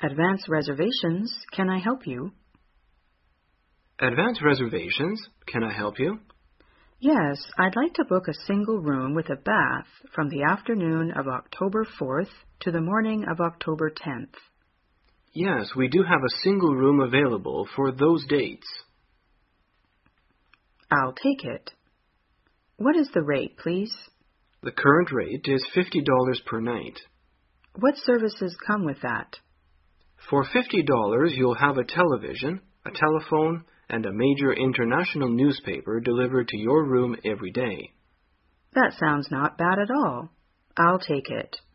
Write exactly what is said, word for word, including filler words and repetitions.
Advance reservations, can I help you? Advance reservations, can I help you? Yes, I'd like to book a single room with a bath from the afternoon of October fourth to the morning of October tenth. Yes, we do have a single room available for those dates. I'll take it. What is the rate, please? The current rate is fifty dollars per night. What services come with that? For fifty dollars, you'll have a television, a telephone, and a major international newspaper delivered to your room every day. That sounds not bad at all. I'll take it.